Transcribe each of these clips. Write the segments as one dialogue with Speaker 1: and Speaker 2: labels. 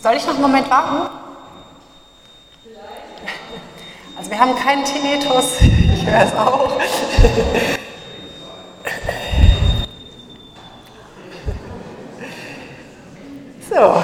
Speaker 1: Soll ich noch einen Moment warten? Also wir haben keinen Tinnitus, ich höre es auch. So.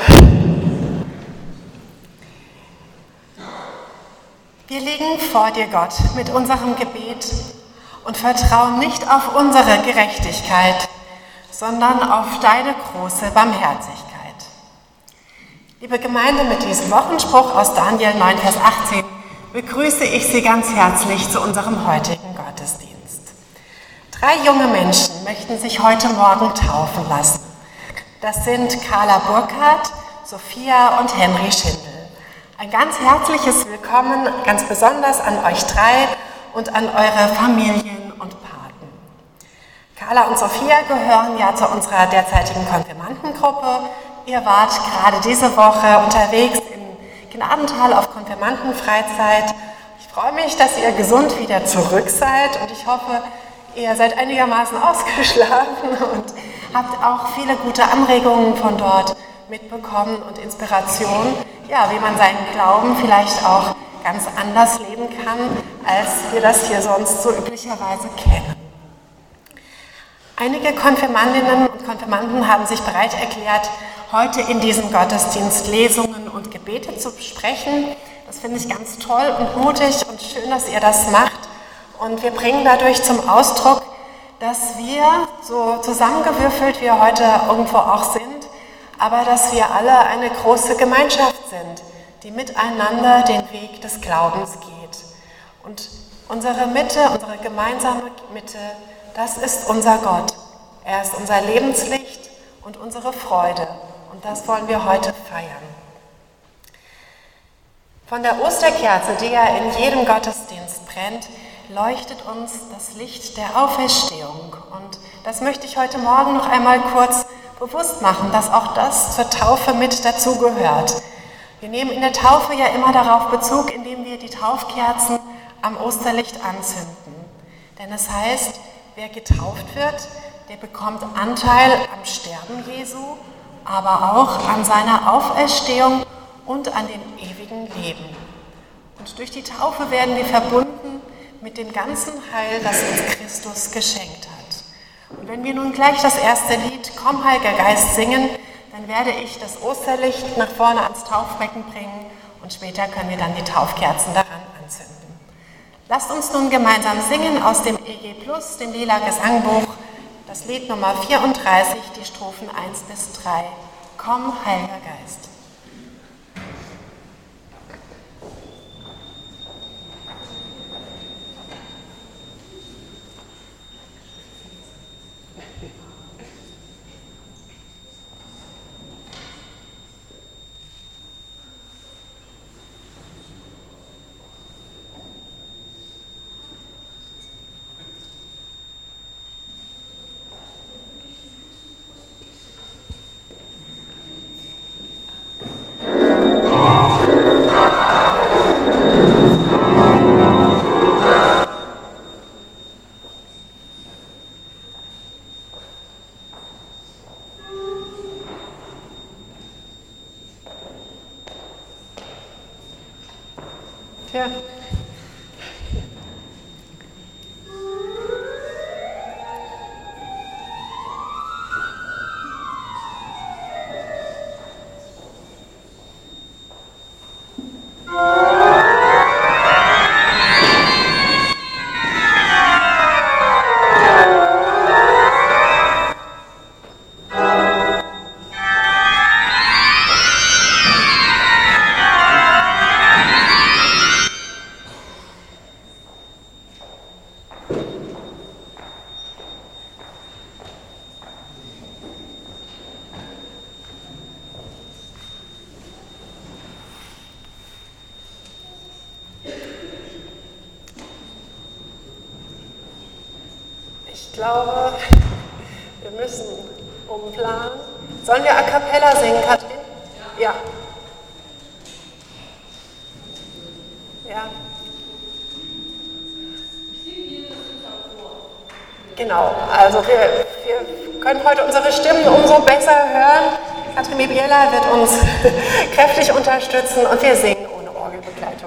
Speaker 1: Wir liegen vor dir, Gott, mit unserem Gebet und vertrauen nicht auf unsere Gerechtigkeit, sondern auf deine große Barmherzigkeit. Liebe Gemeinde, mit diesem Wochenspruch aus Daniel 9, Vers 18 begrüße ich Sie ganz herzlich zu unserem heutigen Gottesdienst. 3 junge Menschen möchten sich heute Morgen taufen lassen. Das sind Carla Burkhardt, Sophia und Henry Schindel. Ein ganz herzliches Willkommen, ganz besonders an euch 3 und an eure Familien und Paten. Carla und Sophia gehören ja zu unserer derzeitigen Konfirmandengruppe. Ihr wart gerade diese Woche unterwegs in Gnadental auf Konfirmandenfreizeit. Ich freue mich, dass ihr gesund wieder zurück seid und ich hoffe, ihr seid einigermaßen ausgeschlafen und habt auch viele gute Anregungen von dort mitbekommen und Inspiration, ja, wie man seinen Glauben vielleicht auch ganz anders leben kann, als wir das hier sonst so üblicherweise kennen. Einige Konfirmandinnen und Konfirmanden haben sich bereit erklärt, heute in diesem Gottesdienst Lesungen und Gebete zu besprechen. Das finde ich ganz toll und mutig und schön, dass ihr das macht. Und wir bringen dadurch zum Ausdruck, dass wir, so zusammengewürfelt wir heute irgendwo auch sind, aber dass wir alle eine große Gemeinschaft sind, die miteinander den Weg des Glaubens geht. Und unsere Mitte, unsere gemeinsame Mitte, das ist unser Gott. Er ist unser Lebenslicht und unsere Freude. Und das wollen wir heute feiern. Von der Osterkerze, die ja in jedem Gottesdienst brennt, leuchtet uns das Licht der Auferstehung. Und das möchte ich heute Morgen noch einmal kurz bewusst machen, dass auch das zur Taufe mit dazugehört. Wir nehmen in der Taufe ja immer darauf Bezug, indem wir die Taufkerzen am Osterlicht anzünden. Denn es heißt, wer getauft wird, der bekommt Anteil am Sterben Jesu, aber auch an seiner Auferstehung und an dem ewigen Leben. Und durch die Taufe werden wir verbunden mit dem ganzen Heil, das uns Christus geschenkt hat. Und wenn wir nun gleich das erste Lied Komm, Heiliger Geist singen, dann werde ich das Osterlicht nach vorne ans Taufbecken bringen und später können wir dann die Taufkerzen daran anzünden. Lasst uns nun gemeinsam singen aus dem EG Plus, dem Lila Gesangbuch, das Lied Nummer 34, die Strophen 1 bis 3. Komm, Heiliger Geist. Ja. Ich glaube, wir müssen umplanen. Sollen wir a cappella singen, Katrin? Ja. Ja. Genau, also wir können heute unsere Stimmen umso besser hören, Katrin Bibiela wird uns kräftig unterstützen und wir singen ohne Orgelbegleitung.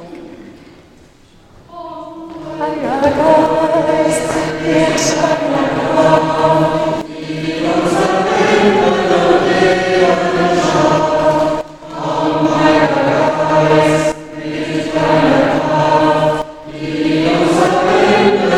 Speaker 1: Heiliger Geist, mit deiner Kraft, die unser Leben schafft. Komm, Heiliger Geist, mit deiner Kraft, die unser Leben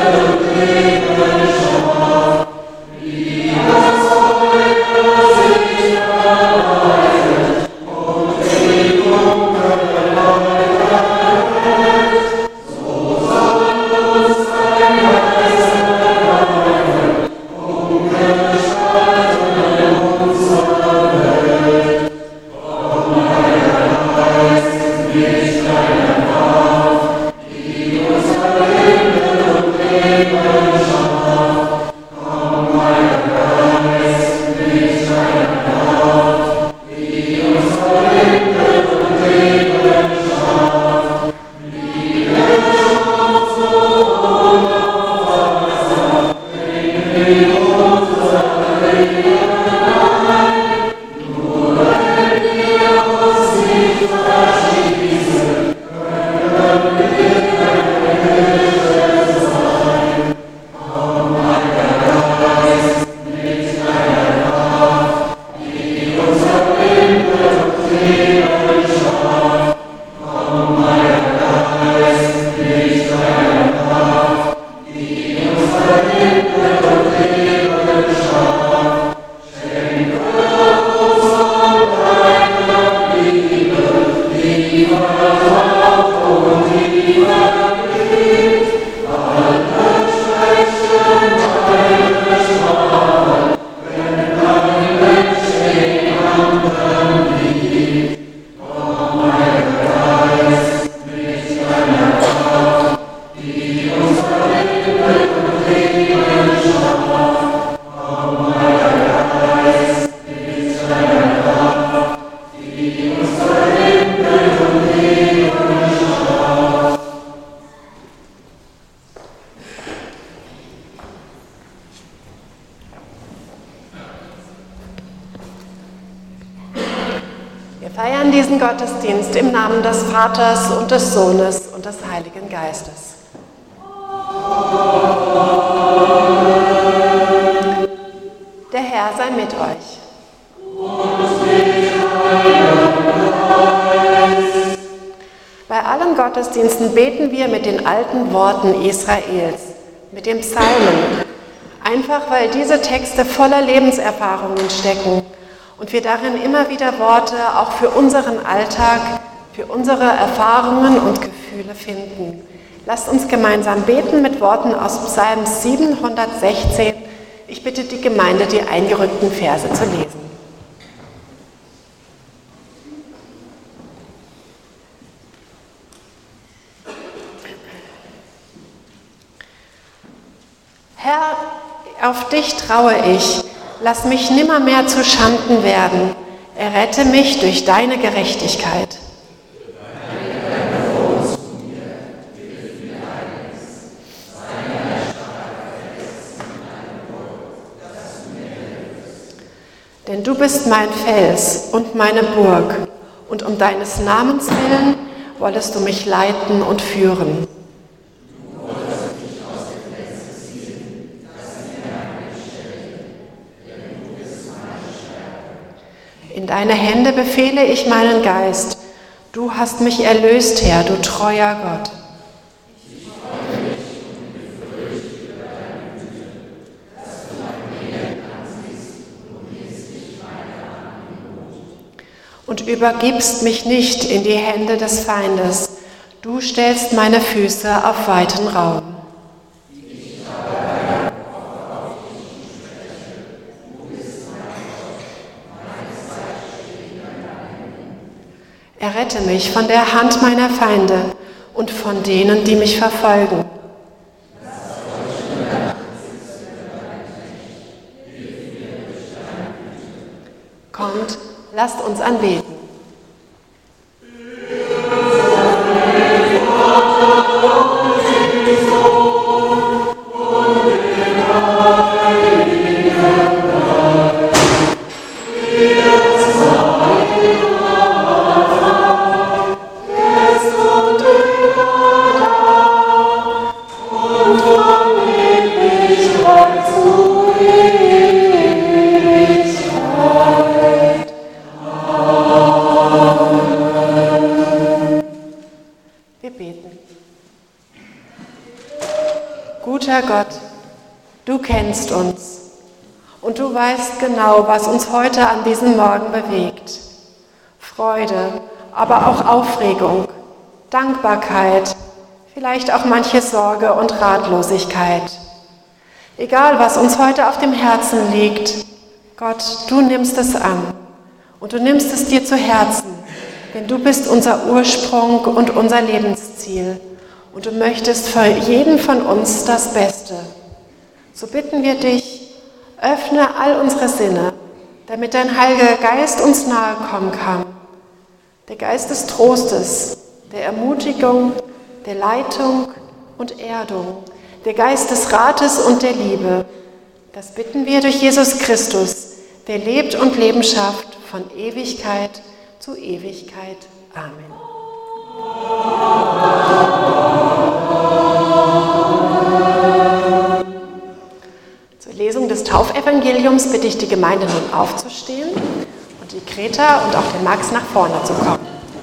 Speaker 1: schafft. Wie das Feuer sich verbreitet und die Dunkelheit erhellt, so soll uns dein Geist ergreifen, umgestalten in unserer Welt. Komm, Heiliger Geist, mit deiner Kraft, die unser Leben schafft. Komm, Heiliger Geist, mit deiner Kraft, die unser Leben schafft. Liebe uns so unaufhaltsam, bring in unser Leben ein. Nur wenn wir uns nicht verschließen, können wir deine Hilfe sein. Komm, Heiliger Geist, mit deiner Kraft, die unser Leben schafft. Komm, Heiliger Geist, mit deiner Kraft, die unser Leben schafft. Schenke uns von deiner Liebe, die vertraut und die vergibt, alle Schwächen, alle Schwachen, wenn ein Mensch den anderen liebt. Komm, Heiliger Geist, mit deiner Kraft, die unser Leben schafft. Komm, Heiliger Geist, mit deiner Kraft, die unser Leben schafft. Wir feiern diesen Gottesdienst im Namen des Vaters und des Sohnes und des Heiligen Geistes. Der Herr sei mit euch. Bei allen Gottesdiensten beten wir mit den alten Worten Israels, mit den Psalmen, einfach weil diese Texte voller Lebenserfahrungen stecken und wir darin immer wieder Worte auch für unseren Alltag, für unsere Erfahrungen und Gefühle finden. Lasst uns gemeinsam beten mit Worten aus Psalm 716. Ich bitte die Gemeinde, die eingerückten Verse zu lesen. Herr, auf dich traue ich, lass mich nimmermehr zu Schanden werden, errette mich durch deine Gerechtigkeit. Denn du bist mein Fels und meine Burg, und um deines Namens willen wollest du mich leiten und führen. In deine Hände befehle ich meinen Geist. Du hast mich erlöst, Herr, du treuer Gott. Und übergibst mich nicht in die Hände des Feindes. Du stellst meine Füße auf weiten Raum. Errette mich von der Hand meiner Feinde und von denen, die mich verfolgen. Kommt, lasst uns anbeten.
Speaker 2: Yes,
Speaker 1: beten. Guter Gott, du kennst uns und du weißt genau, was uns heute an diesem Morgen bewegt. Freude, aber auch Aufregung, Dankbarkeit, vielleicht auch manche Sorge und Ratlosigkeit. Egal, was uns heute auf dem Herzen liegt, Gott, du nimmst es an und du nimmst es dir zu Herzen, denn du bist unser Ursprung und unser Lebensziel und du möchtest für jeden von uns das Beste. So bitten wir dich, öffne all unsere Sinne, damit dein Heiliger Geist uns nahe kommen kann. Der Geist des Trostes, der Ermutigung, der Leitung und Erdung, der Geist des Rates und der Liebe. Das bitten wir durch Jesus Christus, der lebt und Leben schafft von Ewigkeit zu Ewigkeit. Amen. Zur Lesung des Taufevangeliums bitte ich die Gemeinde nun aufzustehen und die Greta und auch den Max nach vorne zu kommen.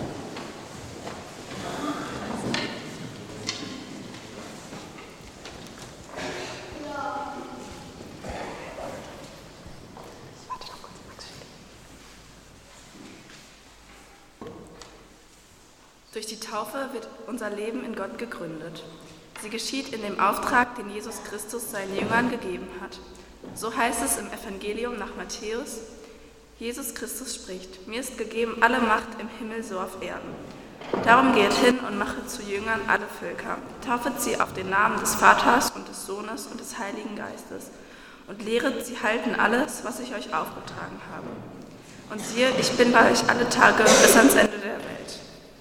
Speaker 2: Durch die Taufe wird unser Leben in Gott gegründet. Sie geschieht in dem Auftrag, den Jesus Christus seinen Jüngern gegeben hat. So heißt es im Evangelium nach Matthäus: Jesus Christus spricht: Mir ist gegeben alle Macht im Himmel so auf Erden. Darum geht hin und macht zu Jüngern alle Völker, taufet sie auf den Namen des Vaters und des Sohnes und des Heiligen Geistes und lehret sie halten alles, was ich euch aufgetragen habe. Und siehe, ich bin bei euch alle Tage bis ans Ende der Welt.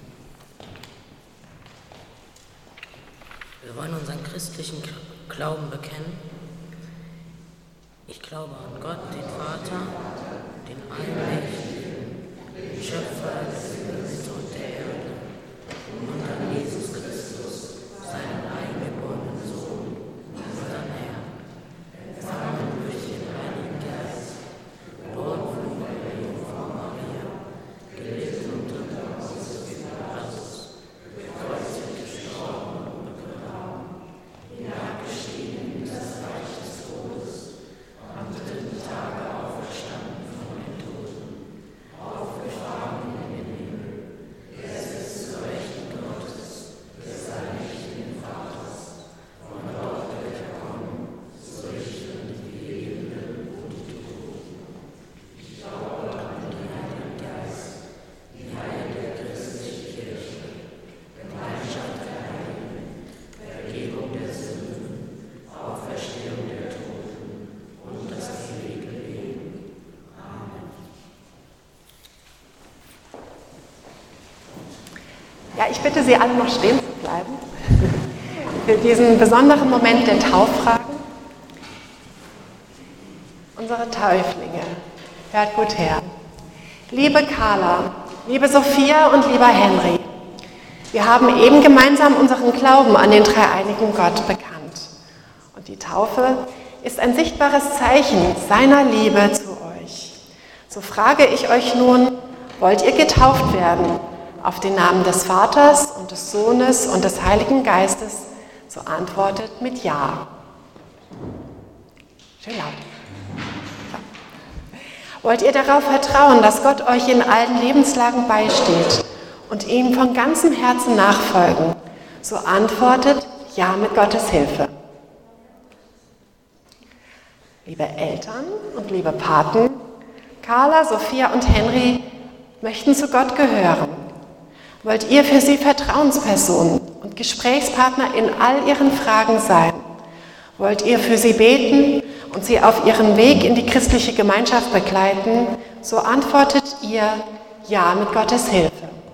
Speaker 3: Wir wollen unseren christlichen Glauben bekennen. Ich glaube an Gott, den Vater, den Allmächtigen, Schöpfer des Himmels und der Erde, und an Jesus Christus, seinen eingeborenen Sohn, unseren Herrn, empfangen durch den Heiligen Geist, geboren von der Jungfrau Maria, gelitten unter Pontius Pilatus, gekreuzigt, gestorben und begraben, hinabgestiegen in das Reich des Todes, am dritten Tage auferstanden von den Toten, aufgefahren in den Himmel, er sitzt zur Rechten Gottes, des allmächtigen Vaters, von dort wird er kommen, zu richten die Lebenden und die Toten. Ich glaube an den Heiligen Geist, die heilige christliche Kirche, Gemeinschaft der Heiligen, Vergebung der Sünden, Auferstehung der Toten und das ewige Leben. Amen.
Speaker 1: Ja, ich bitte Sie alle noch stehen zu bleiben für diesen besonderen Moment der Tauffragen. Unsere Täuflinge, hört gut her. Liebe Carla, liebe Sophia und lieber Henry, wir haben eben gemeinsam unseren Glauben an den dreieinigen Gott bekannt. Und die Taufe ist ein sichtbares Zeichen seiner Liebe zu euch. So frage ich euch nun, wollt ihr getauft werden auf den Namen des Vaters und des Sohnes und des Heiligen Geistes? So antwortet mit Ja. Schön laut. So. Wollt ihr darauf vertrauen, dass Gott euch in allen Lebenslagen beisteht und ihm von ganzem Herzen nachfolgen? So antwortet Ja mit Gottes Hilfe. Liebe Eltern und liebe Paten, Carla, Sophia und Henry möchten zu Gott gehören. Wollt ihr für sie Vertrauenspersonen und Gesprächspartner in all ihren Fragen sein? Wollt ihr für sie beten und sie auf ihrem Weg in die christliche Gemeinschaft begleiten? So antwortet ihr Ja mit Gottes Hilfe.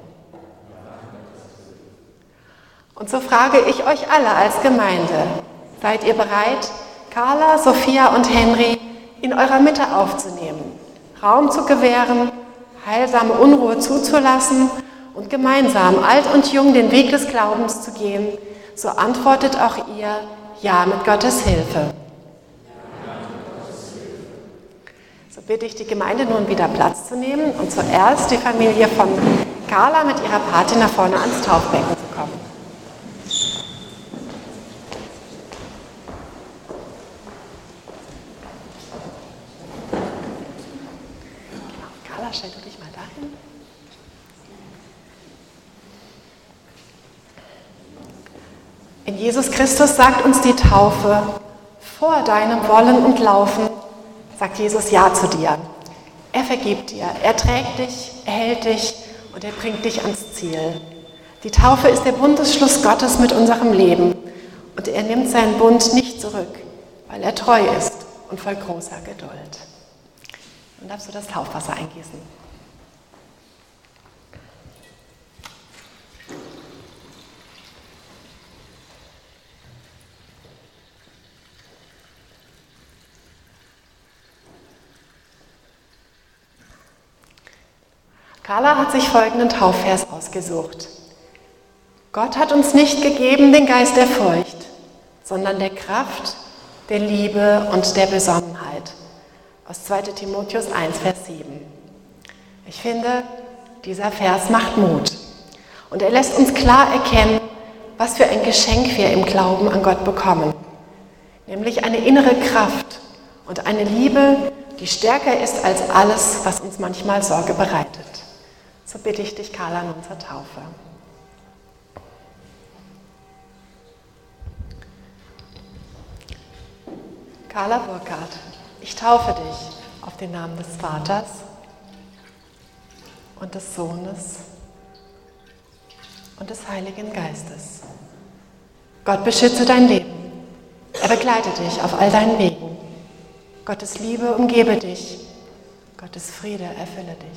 Speaker 1: Und so frage ich euch alle als Gemeinde, seid ihr bereit, Carla, Sophia und Henry in eurer Mitte aufzunehmen, Raum zu gewähren, heilsame Unruhe zuzulassen und gemeinsam, alt und jung, den Weg des Glaubens zu gehen? So antwortet auch ihr Ja mit Gottes Hilfe. So bitte ich die Gemeinde nun wieder Platz zu nehmen und zuerst die Familie von Carla mit ihrer Patin nach vorne ans Taufbecken zu kommen. In Jesus Christus sagt uns die Taufe, vor deinem Wollen und Laufen sagt Jesus Ja zu dir. Er vergibt dir, er trägt dich, er hält dich und er bringt dich ans Ziel. Die Taufe ist der Bundesschluss Gottes mit unserem Leben und er nimmt seinen Bund nicht zurück, weil er treu ist und voll großer Geduld. Nun darfst du das Taufwasser eingießen. Carla hat sich folgenden Taufvers ausgesucht. Gott hat uns nicht gegeben den Geist der Furcht, sondern der Kraft, der Liebe und der Besonnenheit. Aus 2. Timotheus 1, Vers 7. Ich finde, dieser Vers macht Mut. Und er lässt uns klar erkennen, was für ein Geschenk wir im Glauben an Gott bekommen. Nämlich eine innere Kraft und eine Liebe, die stärker ist als alles, was uns manchmal Sorge bereitet. So bitte ich dich, Carla, nun zur Taufe. Carla Burkhardt, ich taufe dich auf den Namen des Vaters und des Sohnes und des Heiligen Geistes. Gott beschütze dein Leben. Er begleite dich auf all deinen Wegen. Gottes Liebe umgebe dich. Gottes Friede erfülle dich.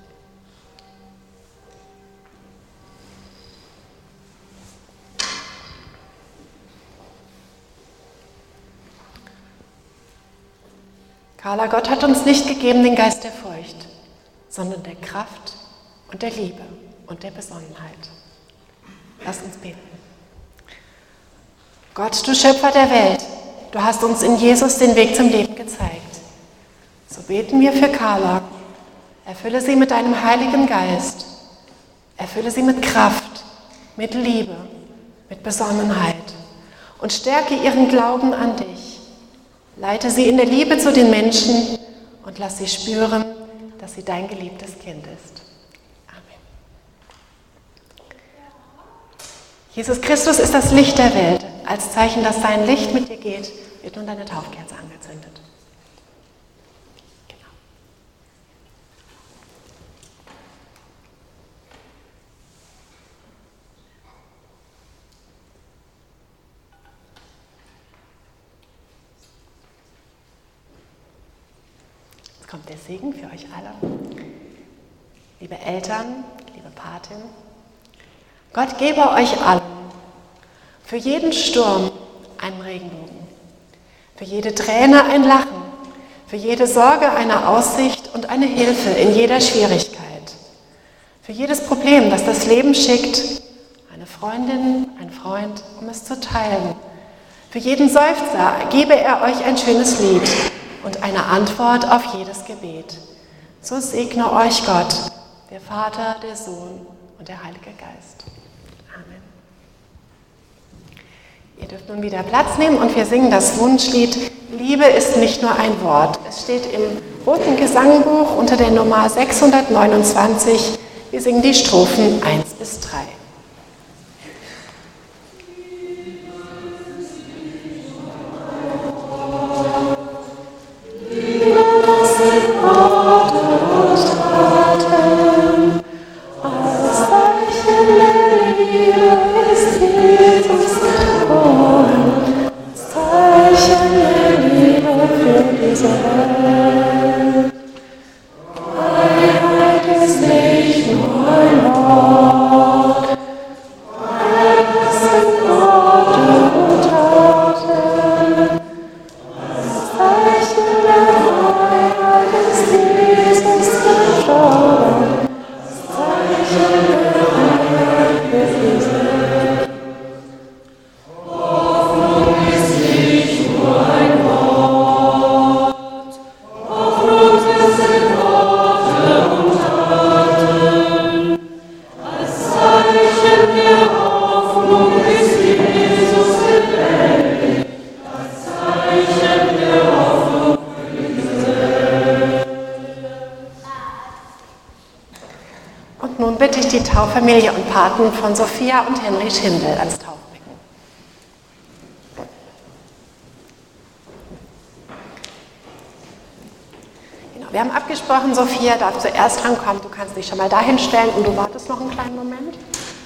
Speaker 1: Carla, Gott hat uns nicht gegeben den Geist der Furcht, sondern der Kraft und der Liebe und der Besonnenheit. Lass uns beten. Gott, du Schöpfer der Welt, du hast uns in Jesus den Weg zum Leben gezeigt. So beten wir für Carla. Erfülle sie mit deinem Heiligen Geist. Erfülle sie mit Kraft, mit Liebe, mit Besonnenheit und stärke ihren Glauben an dich. Leite sie in der Liebe zu den Menschen und lass sie spüren, dass sie dein geliebtes Kind ist. Amen. Jesus Christus ist das Licht der Welt. Als Zeichen, dass sein Licht mit dir geht, wird nun deine Taufkerze angezündet. Genau. Jetzt kommt der Segen für euch alle. Liebe Eltern, liebe Patin, Gott gebe euch allen für jeden Sturm einen Regenbogen, für jede Träne ein Lachen, für jede Sorge eine Aussicht und eine Hilfe in jeder Schwierigkeit, für jedes Problem, das das Leben schickt, eine Freundin, ein Freund, um es zu teilen. Für jeden Seufzer gebe er euch ein schönes Lied und eine Antwort auf jedes Gebet. So segne euch Gott, der Vater, der Sohn und der Heilige Geist. Amen. Ihr dürft nun wieder Platz nehmen und wir singen das Wunschlied Liebe ist nicht nur ein Wort. Es steht im Roten Gesangbuch unter der Nummer 629. Wir singen die Strophen 1 bis 3. Familie und Paten von Sophia und Henry Schindel ans Taufbecken. Wir haben abgesprochen, Sophia darf zuerst drankommen. Du kannst dich schon mal dahin stellen und du wartest noch einen kleinen Moment.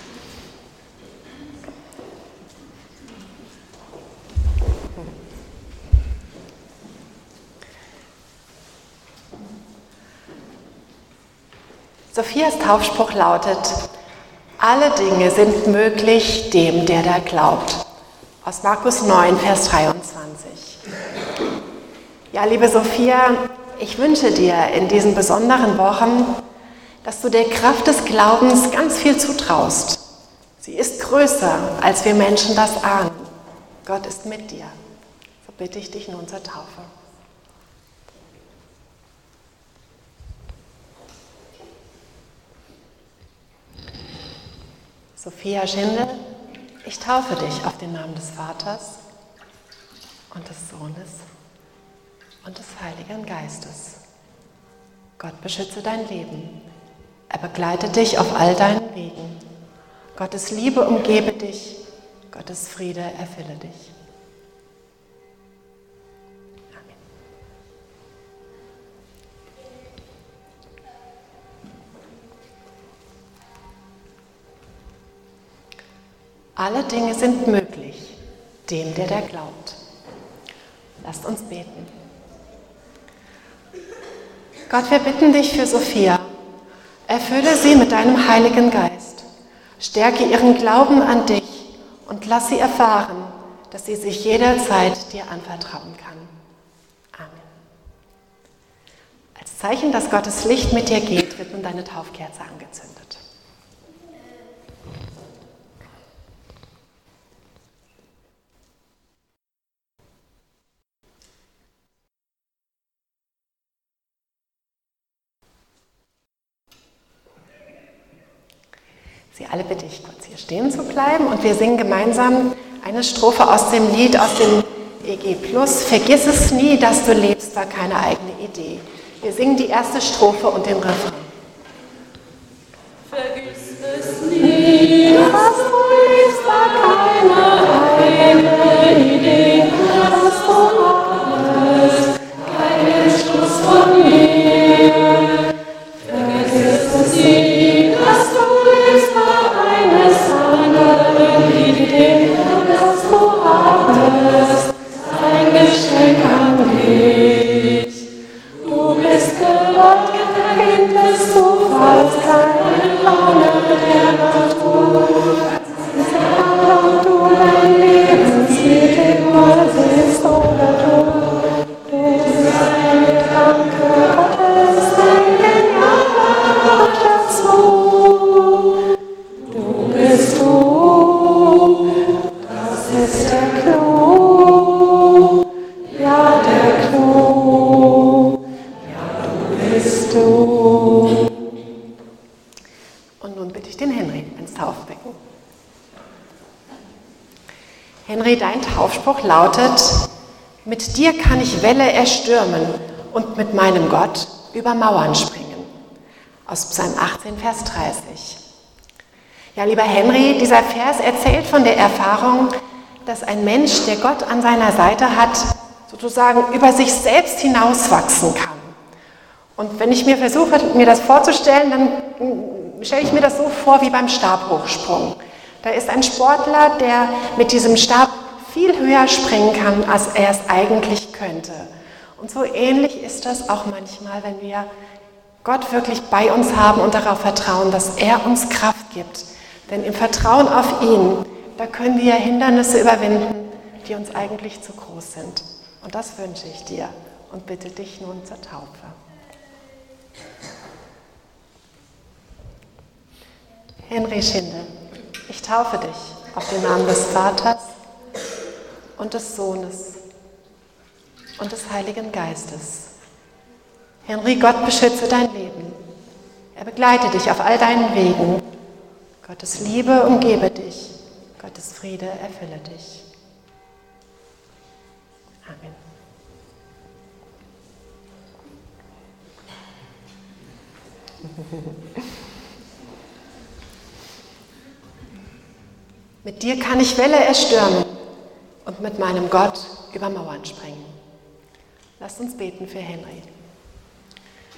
Speaker 1: Sophias Taufspruch lautet: Alle Dinge sind möglich dem, der da glaubt. Aus Markus 9, Vers 23. Ja, liebe Sophia, ich wünsche dir in diesen besonderen Wochen, dass du der Kraft des Glaubens ganz viel zutraust. Sie ist größer, als wir Menschen das ahnen. Gott ist mit dir. So bitte ich dich nun zur Taufe. Sophia Schindel, ich taufe dich auf den Namen des Vaters und des Sohnes und des Heiligen Geistes. Gott beschütze dein Leben. Er begleite dich auf all deinen Wegen. Gottes Liebe umgebe dich. Gottes Friede erfülle dich. Amen. Alle Dinge sind möglich, dem, der da glaubt. Lasst uns beten. Gott, wir bitten dich für Sophia. Erfülle sie mit deinem Heiligen Geist. Stärke ihren Glauben an dich und lass sie erfahren, dass sie sich jederzeit dir anvertrauen kann. Amen. Als Zeichen, dass Gottes Licht mit dir geht, wird nun deine Taufkerze angezündet. Sie alle bitte ich kurz hier stehen zu bleiben und wir singen gemeinsam eine Strophe aus dem Lied, aus dem EG+. Vergiss es nie, dass du lebst, war keine eigene Idee. Wir singen die erste Strophe und den Refrain.
Speaker 4: Vergiss es nie, dass du lebst, war keine eigene Idee. Dass du hattest keinen Schluss von mir. Vergiss es nie, dass du lebst, war eines anderen Idee. Dass du hattest ein Geschenk an dich. Du bist gewollt, Kind des Zufalls, keine Laune der Natur. Egal ob du dein Lebenslied immer siehst oder du. Du bist ein Gedanke Gottes, ein genialer Gott dazu. Du bist du, das ist der Clou. Ja, der Clou. Bist du.
Speaker 1: Und nun bitte ich den Henry ins Taufbecken. Henry, dein Taufspruch lautet: Mit dir kann ich Welle erstürmen und mit meinem Gott über Mauern springen. Aus Psalm 18, Vers 30. Ja, lieber Henry, dieser Vers erzählt von der Erfahrung, dass ein Mensch, der Gott an seiner Seite hat, sozusagen über sich selbst hinauswachsen kann. Und wenn ich mir versuche, mir das vorzustellen, dann stelle ich mir das so vor wie beim Stabhochsprung. Da ist ein Sportler, der mit diesem Stab viel höher springen kann, als er es eigentlich könnte. Und so ähnlich ist das auch manchmal, wenn wir Gott wirklich bei uns haben und darauf vertrauen, dass er uns Kraft gibt. Denn im Vertrauen auf ihn, da können wir Hindernisse überwinden, die uns eigentlich zu groß sind. Und das wünsche ich dir und bitte dich nun zur Taufe. Henry Schindel, ich taufe dich auf den Namen des Vaters und des Sohnes und des Heiligen Geistes. Henry, Gott beschütze dein Leben. Er begleite dich auf all deinen Wegen. Gottes Liebe umgebe dich. Gottes Friede erfülle dich. Amen. Mit dir kann ich Welle erstürmen und mit meinem Gott über Mauern springen. Lasst uns beten für Henry.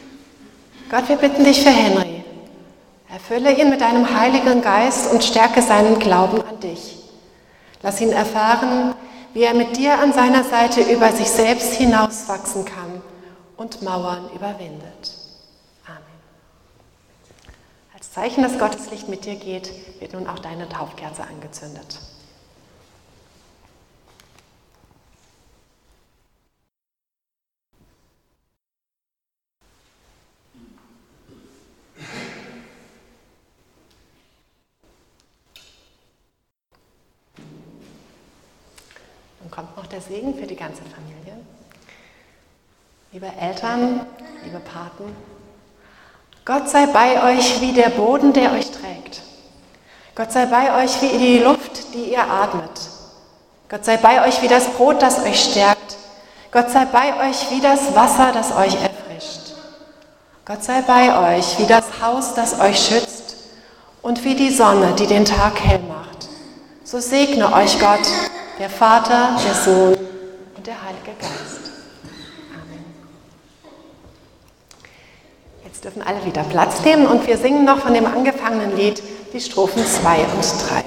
Speaker 1: Gott, wir bitten dich für Henry. Erfülle ihn mit deinem Heiligen Geist und stärke seinen Glauben an dich. Lass ihn erfahren, wie er mit dir an seiner Seite über sich selbst hinauswachsen kann und Mauern überwindet. Amen. Als Zeichen, dass Gottes Licht mit dir geht, wird nun auch deine Taufkerze angezündet. Dann kommt noch der Segen für die ganze Familie. Liebe Eltern, liebe Paten, Gott sei bei euch wie der Boden, der euch trägt. Gott sei bei euch wie die Luft, die ihr atmet. Gott sei bei euch wie das Brot, das euch stärkt. Gott sei bei euch wie das Wasser, das euch erfrischt. Gott sei bei euch wie das Haus, das euch schützt und wie die Sonne, die den Tag hell macht. So segne euch Gott, der Vater, der Sohn und der Heilige Geist. Amen. Jetzt dürfen alle wieder Platz nehmen und wir singen noch von dem angefangenen Lied die Strophen 2 und 3.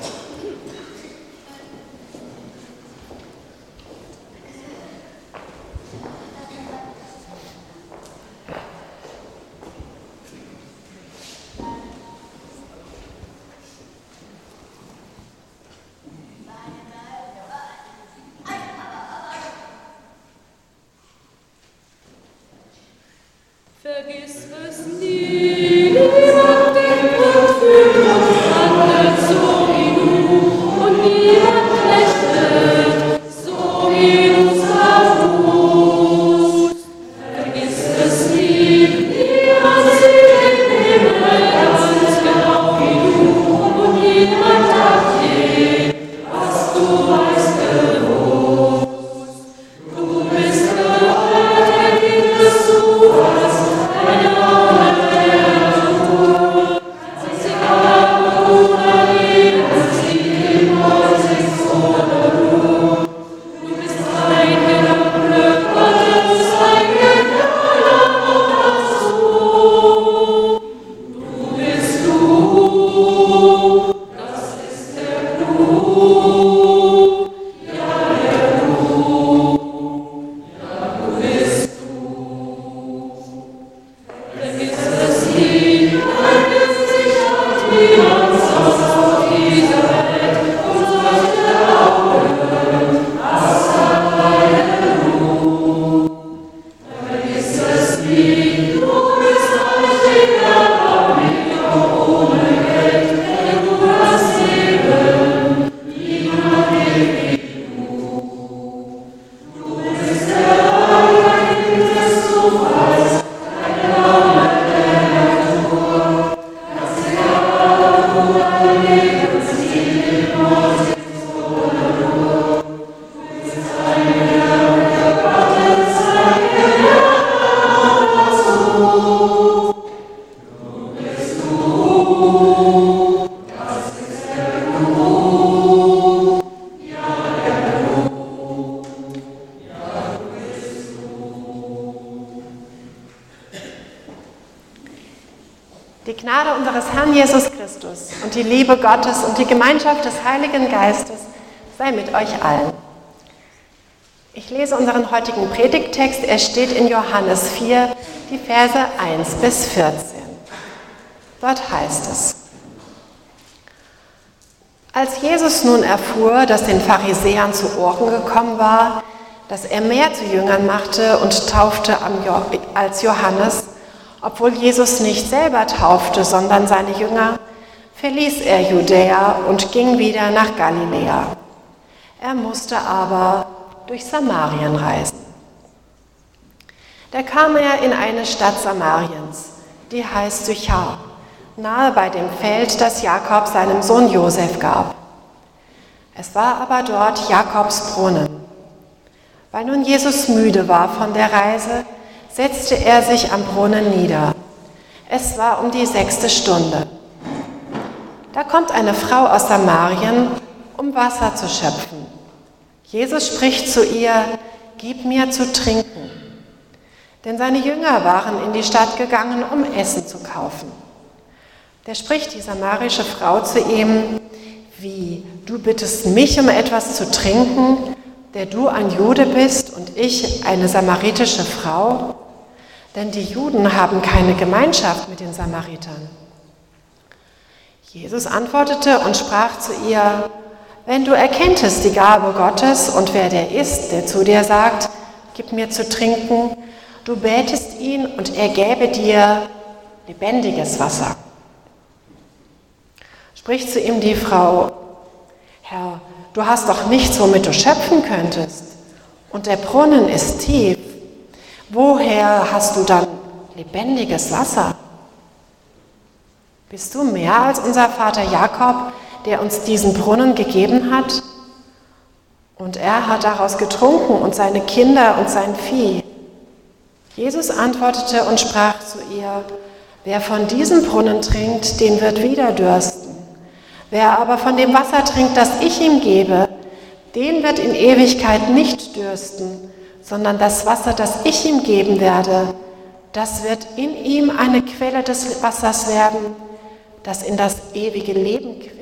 Speaker 4: Vergiss es nie, niemand denkt und fühlt und handelt so wie du, und niemand rechnet so wie du's tust. Vergiss es nie, niemand sieht den Himmel ganz genau wie du, und niemand hat je, was du weißt, gewusst. Du bist gewollt, ein Kind des Zufalls,
Speaker 1: Die Gnade unseres Herrn Jesus Christus und die Liebe Gottes und die Gemeinschaft des Heiligen Geistes sei mit euch allen. Ich lese unseren heutigen Predigttext. Er steht in Johannes 4, die Verse 1 bis 14. Dort heißt es: Als Jesus nun erfuhr, dass den Pharisäern zu Ohren gekommen war, dass er mehr zu Jüngern machte und taufte als Johannes, obwohl Jesus nicht selber taufte, sondern seine Jünger, verließ er Judäa und ging wieder nach Galiläa. Er musste aber durch Samarien reisen. Da kam er in eine Stadt Samariens, die heißt Sychar, nahe bei dem Feld, das Jakob seinem Sohn Josef gab. Es war aber dort Jakobs Brunnen. Weil nun Jesus müde war von der Reise, setzte er sich am Brunnen nieder. Es war um die 6. Stunde. Da kommt eine Frau aus Samarien, um Wasser zu schöpfen. Jesus spricht zu ihr: Gib mir zu trinken. denn seine Jünger waren in die Stadt gegangen, um Essen zu kaufen. Da spricht die samarische Frau zu ihm: Wie, du bittest mich um etwas zu trinken, der du ein Jude bist und ich eine samaritische Frau? Denn die Juden haben keine Gemeinschaft mit den Samaritern. Jesus antwortete und sprach zu ihr: Wenn du erkenntest die Gabe Gottes und wer der ist, der zu dir sagt, gib mir zu trinken, du bätest ihn und er gäbe dir lebendiges Wasser. Spricht zu ihm die Frau: Herr, du hast doch nichts, womit du schöpfen könntest, und der Brunnen ist tief. Woher hast du dann lebendiges Wasser? Bist du mehr als unser Vater Jakob, der uns diesen Brunnen gegeben hat? Und er hat daraus getrunken und seine Kinder und sein Vieh. Jesus antwortete und sprach zu ihr: Wer von diesem Brunnen trinkt, den wird wieder dürsten. Wer aber von dem Wasser trinkt, das ich ihm gebe, den wird in Ewigkeit nicht dürsten, sondern das Wasser, das ich ihm geben werde, das wird in ihm eine Quelle des Wassers werden, das in das ewige Leben quillt.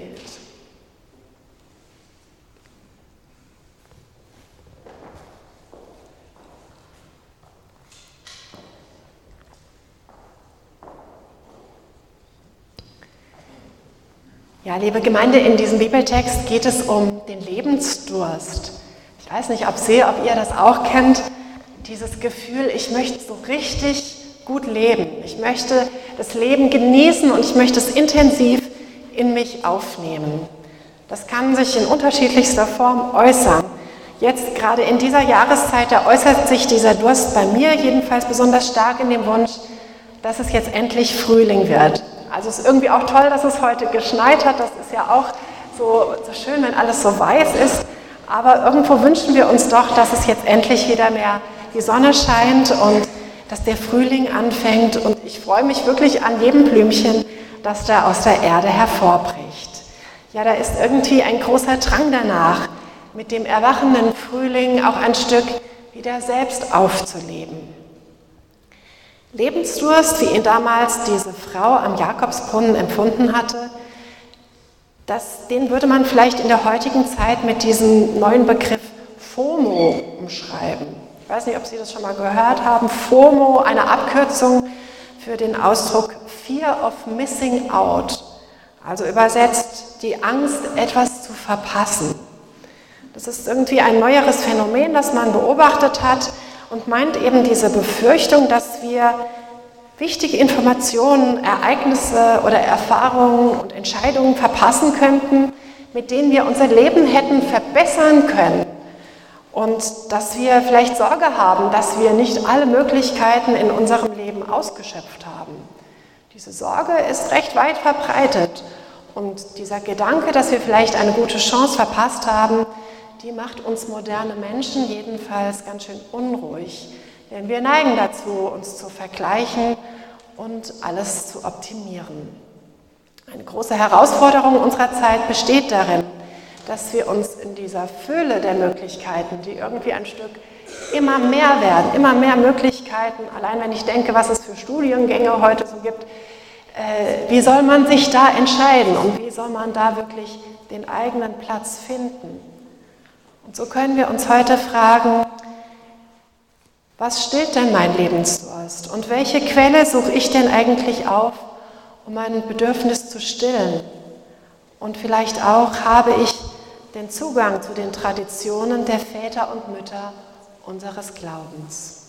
Speaker 1: Ja, liebe Gemeinde, in diesem Bibeltext geht es um den Lebensdurst. Ich weiß nicht, ob ihr das auch kennt, dieses Gefühl, ich möchte so richtig gut leben. Ich möchte das Leben genießen und ich möchte es intensiv in mich aufnehmen. Das kann sich in unterschiedlichster Form äußern. Jetzt gerade in dieser Jahreszeit, da äußert sich dieser Durst bei mir jedenfalls besonders stark in dem Wunsch, dass es jetzt endlich Frühling wird. Also es ist irgendwie auch toll, dass es heute geschneit hat. Das ist ja auch so schön, wenn alles so weiß ist. Aber irgendwo wünschen wir uns doch, dass es jetzt endlich wieder mehr die Sonne scheint und dass der Frühling anfängt. Und ich freue mich wirklich an jedem Blümchen, das da aus der Erde hervorbricht. Ja, da ist irgendwie ein großer Drang danach, mit dem erwachenden Frühling auch ein Stück wieder selbst aufzuleben. Lebensdurst, wie ihn damals diese Frau am Jakobsbrunnen empfunden hatte, den würde man vielleicht in der heutigen Zeit mit diesem neuen Begriff FOMO umschreiben. Ich weiß nicht, ob Sie das schon mal gehört haben. FOMO, eine Abkürzung für den Ausdruck Fear of Missing Out, also übersetzt die Angst, etwas zu verpassen. Das ist irgendwie ein neueres Phänomen, das man beobachtet hat und meint eben diese Befürchtung, dass wir wichtige Informationen, Ereignisse oder Erfahrungen und Entscheidungen verpassen könnten, mit denen wir unser Leben hätten verbessern können. Und dass wir vielleicht Sorge haben, dass wir nicht alle Möglichkeiten in unserem Leben ausgeschöpft haben. Diese Sorge ist recht weit verbreitet. Und dieser Gedanke, dass wir vielleicht eine gute Chance verpasst haben, die macht uns moderne Menschen jedenfalls ganz schön unruhig. Denn wir neigen dazu, uns zu vergleichen und alles zu optimieren. Eine große Herausforderung unserer Zeit besteht darin, dass wir uns in dieser Fülle der Möglichkeiten, die irgendwie ein Stück immer mehr werden, immer mehr Möglichkeiten, allein wenn ich denke, was es für Studiengänge heute so gibt, wie soll man sich da entscheiden und wie soll man da wirklich den eigenen Platz finden? Und so können wir uns heute fragen, was stillt denn mein Lebensdurst und welche Quelle suche ich denn eigentlich auf, um mein Bedürfnis zu stillen? Und vielleicht auch, habe ich den Zugang zu den Traditionen der Väter und Mütter unseres Glaubens?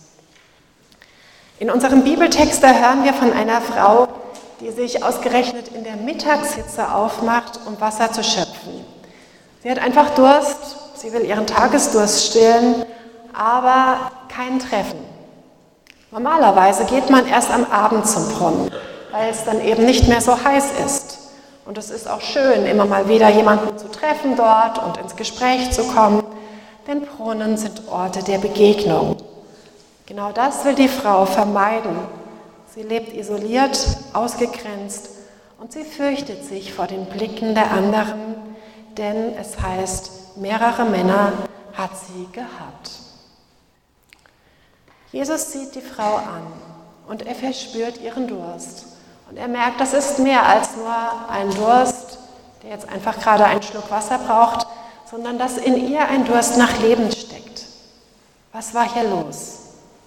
Speaker 1: In unserem Bibeltext da hören wir von einer Frau, die sich ausgerechnet in der Mittagshitze aufmacht, um Wasser zu schöpfen. Sie hat einfach Durst, sie will ihren Tagesdurst stillen, aber kein Treffen. Normalerweise geht man erst am Abend zum Brunnen, weil es dann eben nicht mehr so heiß ist. Und es ist auch schön, immer mal wieder jemanden zu treffen dort und ins Gespräch zu kommen, denn Brunnen sind Orte der Begegnung. Genau das will die Frau vermeiden. Sie lebt isoliert, ausgegrenzt und sie fürchtet sich vor den Blicken der anderen, denn es heißt, mehrere Männer hat sie gehabt. Jesus sieht die Frau an und er verspürt ihren Durst. Und er merkt, das ist mehr als nur ein Durst, der jetzt einfach gerade einen Schluck Wasser braucht, sondern dass in ihr ein Durst nach Leben steckt. Was war hier los?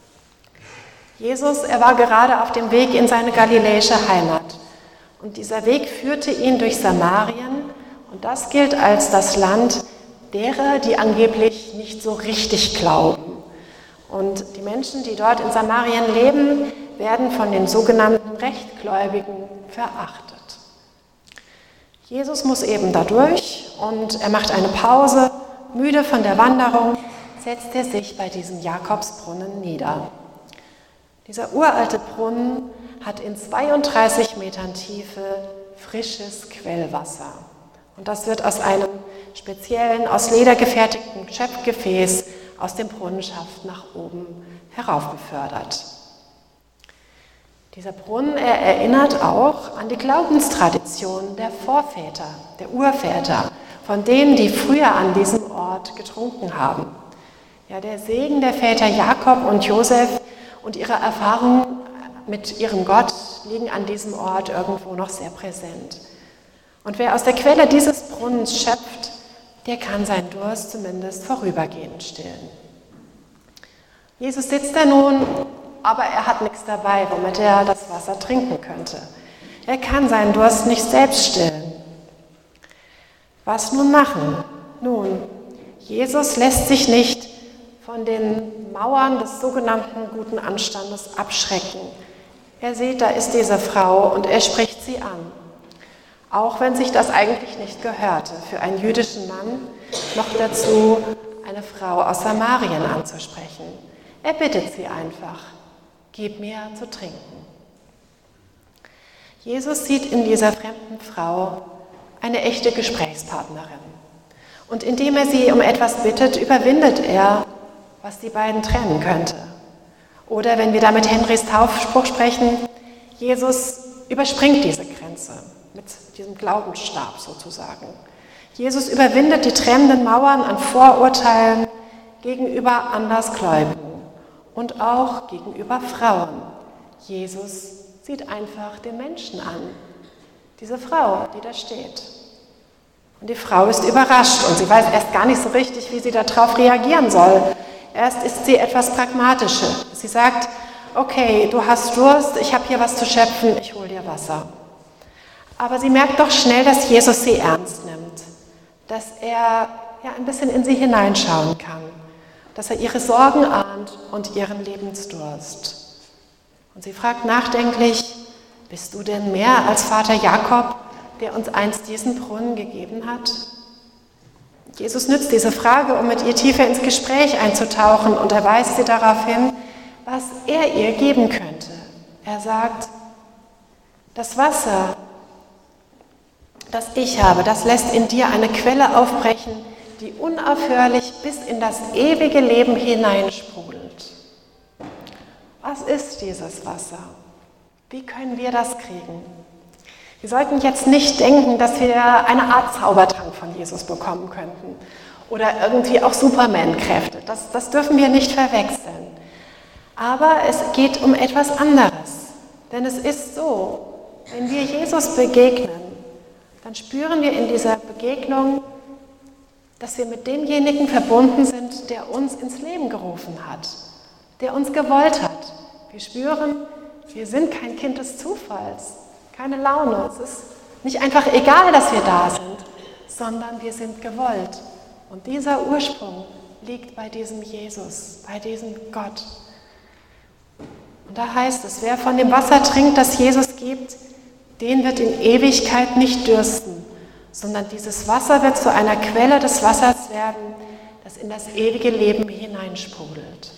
Speaker 1: Jesus, er war gerade auf dem Weg in seine galiläische Heimat. Und dieser Weg führte ihn durch Samarien. Und das gilt als das Land derer, die angeblich nicht so richtig glauben. Und die Menschen, die dort in Samarien leben, werden von den sogenannten Rechtgläubigen verachtet. Jesus muss eben da durch und er macht eine Pause. Müde von der Wanderung setzt er sich bei diesem Jakobsbrunnen nieder. Dieser uralte Brunnen hat in 32 Metern Tiefe frisches Quellwasser. Und das wird aus einem speziellen, aus Leder gefertigten Schöpfgefäß aus dem Brunnenschaft nach oben heraufbefördert. Dieser Brunnen, er erinnert auch an die Glaubenstradition der Vorväter, der Urväter, von denen, die früher an diesem Ort getrunken haben. Ja, der Segen der Väter Jakob und Josef und ihre Erfahrungen mit ihrem Gott liegen an diesem Ort irgendwo noch sehr präsent. Und wer aus der Quelle dieses Brunnens schöpft, der kann seinen Durst zumindest vorübergehend stillen. Jesus sitzt da nun, aber er hat nichts dabei, womit er das Wasser trinken könnte. Er kann seinen Durst nicht selbst stillen. Was nun machen? Nun, Jesus lässt sich nicht von den Mauern des sogenannten guten Anstandes abschrecken. Er sieht, da ist diese Frau und er spricht sie an. Auch wenn sich das eigentlich nicht gehörte, für einen jüdischen Mann noch dazu eine Frau aus Samarien anzusprechen. Er bittet sie einfach, gib mir zu trinken. Jesus sieht in dieser fremden Frau eine echte Gesprächspartnerin. Und indem er sie um etwas bittet, überwindet er, was die beiden trennen könnte. Oder wenn wir da mit Henrys Taufspruch sprechen, Jesus überspringt diese Grenze mit diesem Glaubensstab sozusagen. Jesus überwindet die trennenden Mauern an Vorurteilen gegenüber Andersgläubigen und auch gegenüber Frauen. Jesus sieht einfach den Menschen an, diese Frau, die da steht. Und die Frau ist überrascht und sie weiß erst gar nicht so richtig, wie sie darauf reagieren soll. Erst ist sie etwas pragmatischer. Sie sagt, okay, du hast Durst, ich habe hier was zu schöpfen, ich hole dir Wasser. Aber sie merkt doch schnell, dass Jesus sie ernst nimmt, dass er ein bisschen in sie hineinschauen kann, dass er ihre Sorgen ahnt und ihren Lebensdurst. Und sie fragt nachdenklich, bist du denn mehr als Vater Jakob, der uns einst diesen Brunnen gegeben hat? Jesus nützt diese Frage, um mit ihr tiefer ins Gespräch einzutauchen und er weist sie darauf hin, was er ihr geben könnte. Er sagt, das Wasser, das ich habe, das lässt in dir eine Quelle aufbrechen, die unaufhörlich bis in das ewige Leben hineinsprudelt. Was ist dieses Wasser? Wie können wir das kriegen? Wir sollten jetzt nicht denken, dass wir eine Art Zaubertrank von Jesus bekommen könnten oder irgendwie auch Superman-Kräfte. Das dürfen wir nicht verwechseln. Aber es geht um etwas anderes. Denn es ist so, wenn wir Jesus begegnen, dann spüren wir in dieser Begegnung, dass wir mit demjenigen verbunden sind, der uns ins Leben gerufen hat, der uns gewollt hat. Wir spüren, wir sind kein Kind des Zufalls. Keine Laune, es ist nicht einfach egal, dass wir da sind, sondern wir sind gewollt. Und dieser Ursprung liegt bei diesem Jesus, bei diesem Gott. Und da heißt es, wer von dem Wasser trinkt, das Jesus gibt, den wird in Ewigkeit nicht dürsten, sondern dieses Wasser wird zu einer Quelle des Wassers werden, das in das ewige Leben hineinsprudelt.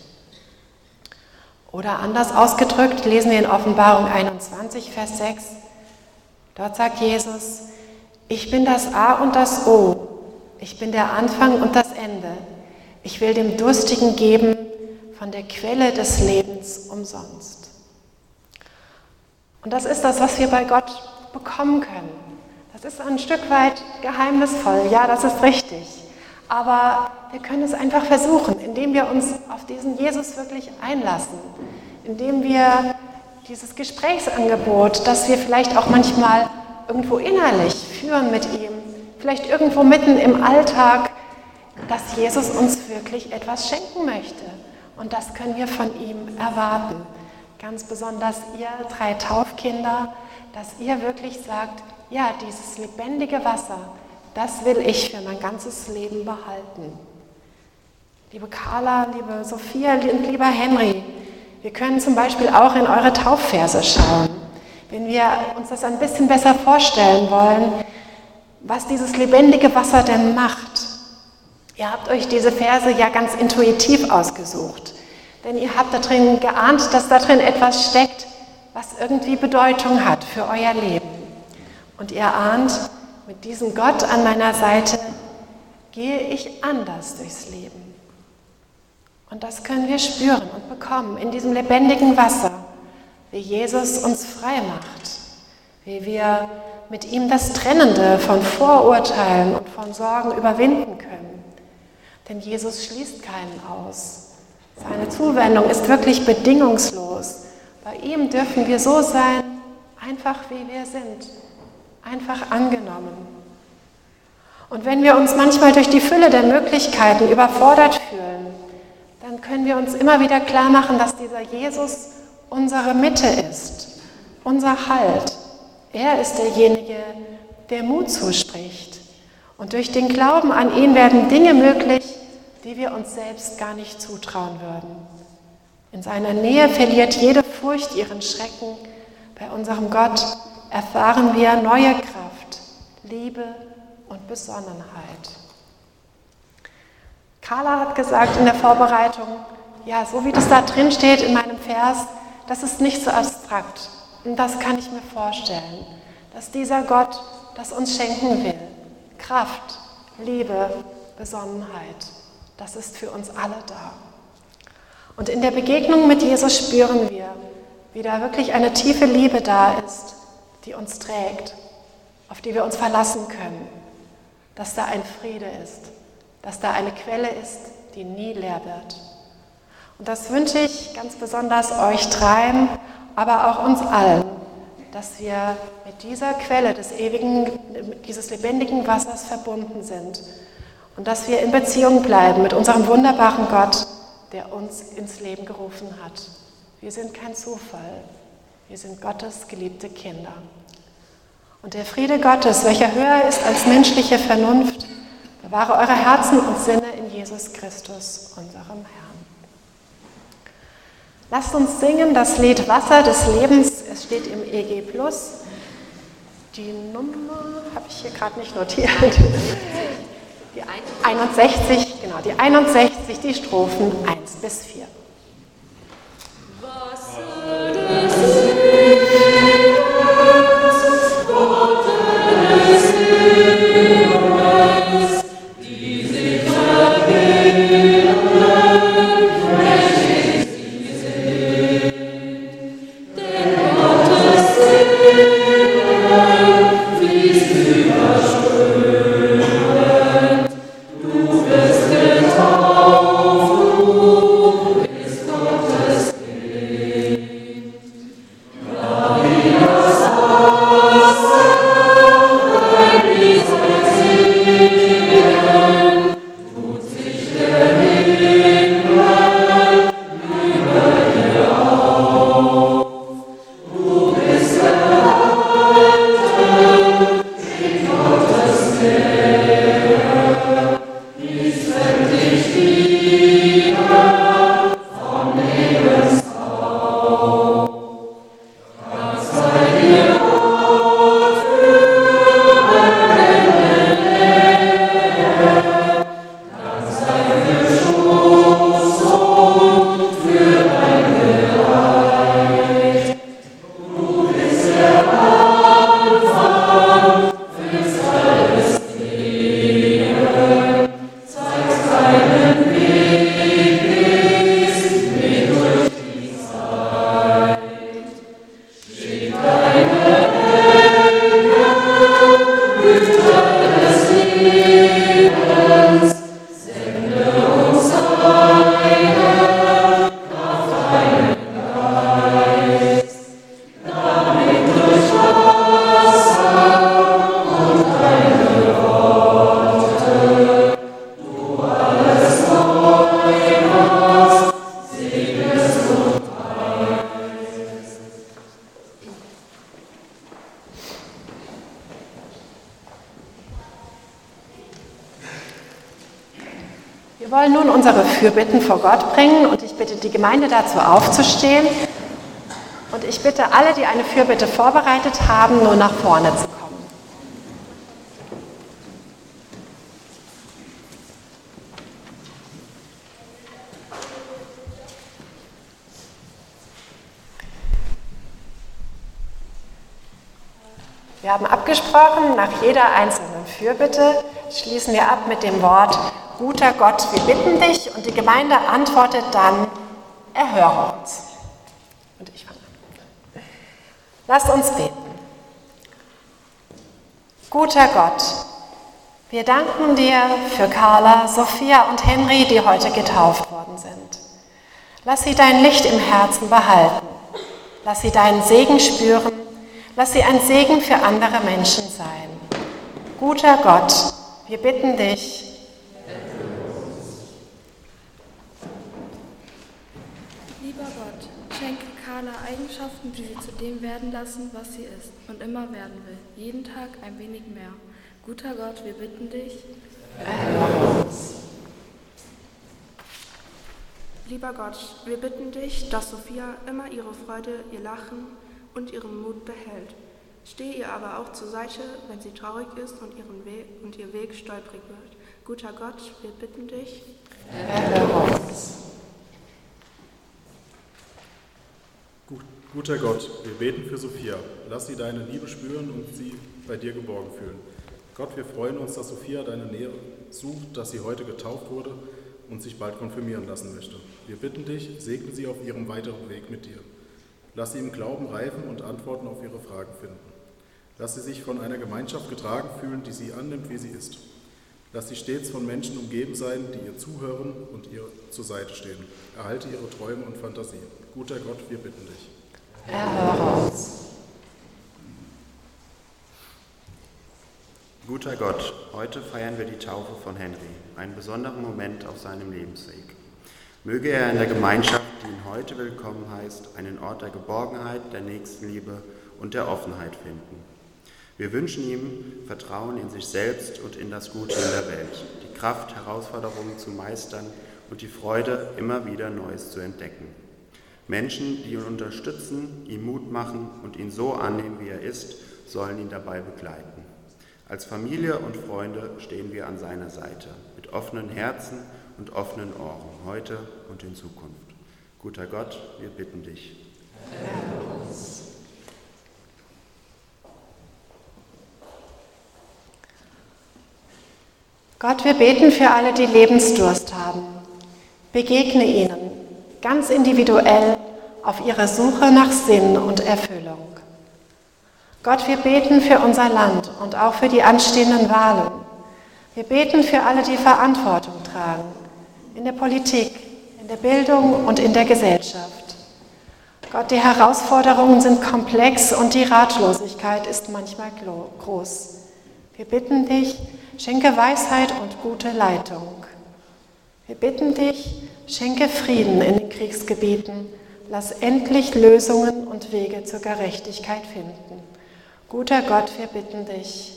Speaker 1: Oder anders ausgedrückt, lesen wir in Offenbarung 21, Vers 6, dort sagt Jesus, ich bin das A und das O, ich bin der Anfang und das Ende. Ich will dem Durstigen geben von der Quelle des Lebens umsonst. Und das ist das, was wir bei Gott bekommen können. Das ist ein Stück weit geheimnisvoll, ja, das ist richtig. Aber wir können es einfach versuchen, indem wir uns auf diesen Jesus wirklich einlassen, indem wir dieses Gesprächsangebot, das wir vielleicht auch manchmal irgendwo innerlich führen mit ihm, vielleicht irgendwo mitten im Alltag, dass Jesus uns wirklich etwas schenken möchte. Und das können wir von ihm erwarten. Ganz besonders ihr 3 Taufkinder, dass ihr wirklich sagt, ja, dieses lebendige Wasser, das will ich für mein ganzes Leben behalten. Liebe Carla, liebe Sophia und lieber Henry, wir können zum Beispiel auch in eure Taufverse schauen. Wenn wir uns das ein bisschen besser vorstellen wollen, was dieses lebendige Wasser denn macht. Ihr habt euch diese Verse ja ganz intuitiv ausgesucht, denn ihr habt da drin geahnt, dass da drin etwas steckt, was irgendwie Bedeutung hat für euer Leben. Und ihr ahnt, mit diesem Gott an meiner Seite gehe ich anders durchs Leben. Und das können wir spüren und bekommen in diesem lebendigen Wasser, wie Jesus uns frei macht, wie wir mit ihm das Trennende von Vorurteilen und von Sorgen überwinden können. Denn Jesus schließt keinen aus. Seine Zuwendung ist wirklich bedingungslos. Bei ihm dürfen wir so sein, einfach wie wir sind, einfach angenommen. Und wenn wir uns manchmal durch die Fülle der Möglichkeiten überfordert fühlen, dann können wir uns immer wieder klar machen, dass dieser Jesus unsere Mitte ist, unser Halt. Er ist derjenige, der Mut zuspricht. Und durch den Glauben an ihn werden Dinge möglich, die wir uns selbst gar nicht zutrauen würden. In seiner Nähe verliert jede Furcht ihren Schrecken. Bei unserem Gott erfahren wir neue Kraft, Liebe und Besonnenheit. Carla hat gesagt in der Vorbereitung, ja, so wie das da drin steht in meinem Vers, das ist nicht so abstrakt. Und das kann ich mir vorstellen, dass dieser Gott das uns schenken will. Kraft, Liebe, Besonnenheit, das ist für uns alle da. Und in der Begegnung mit Jesus spüren wir, wie da wirklich eine tiefe Liebe da ist, die uns trägt, auf die wir uns verlassen können, dass da ein Friede ist, dass da eine Quelle ist, die nie leer wird. Und das wünsche ich ganz besonders euch dreien, aber auch uns allen, dass wir mit dieser Quelle dieses lebendigen Wassers verbunden sind und dass wir in Beziehung bleiben mit unserem wunderbaren Gott, der uns ins Leben gerufen hat. Wir sind kein Zufall, wir sind Gottes geliebte Kinder. Und der Friede Gottes, welcher höher ist als menschliche Vernunft, bewahre eure Herzen und Sinne in Jesus Christus, unserem Herrn. Lasst uns singen das Lied Wasser des Lebens. Es steht im EG+. Die Nummer habe ich hier gerade nicht notiert. Die 61, genau, die 61, die Strophen 1 bis 4.
Speaker 4: Wasser des Lebens, Gottes Lebens, die sich verwehren, mächtig sie sind. Denn Gottes Segen fließt überströmend. Du bist getauft, du bist Gottes Kind. Da wie das Wasser ein dieser Segen, tut sich der Himmel über dir auf. Du bist erhalten in Gottes Nähe, dies wird dich wieder vom Lebenslauf. Ganz sei dir Gott für eine Nähe, ganz sei dir Schutz und für ein Geleit. Du bist der Anfang fürs alles Leben, zeigst deinen Weg, gehst mit durch die Zeit. Schick deine Engel, Hüter des Lebens,
Speaker 1: Wir wollen nun unsere Fürbitten vor Gott bringen und ich bitte die Gemeinde dazu aufzustehen. Und ich bitte alle, die eine Fürbitte vorbereitet haben, nur nach vorne zu kommen. Wir haben abgesprochen, nach jeder einzelnen Fürbitte schließen wir ab mit dem Wort: Guter Gott, wir bitten dich, und die Gemeinde antwortet dann: Erhöre uns. Und ich fange an. Lasst uns beten. Guter Gott, wir danken dir für Carla, Sophia und Henry, die heute getauft worden sind. Lass sie dein Licht im Herzen behalten. Lass sie deinen Segen spüren. Lass sie ein Segen für andere Menschen sein. Guter Gott, wir bitten dich.
Speaker 5: Lieber Gott, schenke Carla Eigenschaften, die sie zu dem werden lassen, was sie ist und immer werden will. Jeden Tag ein wenig mehr. Guter Gott, wir bitten dich.
Speaker 1: Erhöre uns.
Speaker 2: Lieber Gott, wir bitten dich, dass Sophia immer ihre Freude, ihr Lachen und ihren Mut behält. Stehe ihr aber auch zur Seite, wenn sie traurig ist und ihr Weg stolperig wird. Guter Gott, wir bitten dich.
Speaker 1: Erhöre uns.
Speaker 6: Guter Gott, wir beten für Sophia. Lass sie deine Liebe spüren und sie bei dir geborgen fühlen. Gott, wir freuen uns, dass Sophia deine Nähe sucht, dass sie heute getauft wurde und sich bald konfirmieren lassen möchte. Wir bitten dich, segne sie auf ihrem weiteren Weg mit dir. Lass sie im Glauben reifen und Antworten auf ihre Fragen finden. Lass sie sich von einer Gemeinschaft getragen fühlen, die sie annimmt, wie sie ist. Lass sie stets von Menschen umgeben sein, die ihr zuhören und ihr zur Seite stehen. Erhalte ihre Träume und Fantasien. Guter Gott, wir bitten dich.
Speaker 1: Erhöre uns.
Speaker 7: Guter Gott, heute feiern wir die Taufe von Henry, einen besonderen Moment auf seinem Lebensweg. Möge er in der Gemeinschaft, die ihn heute willkommen heißt, einen Ort der Geborgenheit, der Nächstenliebe und der Offenheit finden. Wir wünschen ihm Vertrauen in sich selbst und in das Gute in der Welt, die Kraft, Herausforderungen zu meistern und die Freude, immer wieder Neues zu entdecken. Menschen, die ihn unterstützen, ihm Mut machen und ihn so annehmen, wie er ist, sollen ihn dabei begleiten. Als Familie und Freunde stehen wir an seiner Seite, mit offenen Herzen und offenen Ohren, heute und in Zukunft. Guter Gott, wir bitten dich.
Speaker 1: Erhöre uns. Gott, wir beten für alle, die Lebensdurst haben. Begegne ihnen ganz individuell auf ihrer Suche nach Sinn und Erfüllung. Gott, wir beten für unser Land und auch für die anstehenden Wahlen. Wir beten für alle, die Verantwortung tragen, in der Politik, in der Bildung und in der Gesellschaft. Gott, die Herausforderungen sind komplex und die Ratlosigkeit ist manchmal groß. Wir bitten dich, schenke Weisheit und gute Leitung. Wir bitten dich, schenke Frieden in den Kriegsgebieten. Lass endlich Lösungen und Wege zur Gerechtigkeit finden. Guter Gott, wir bitten dich.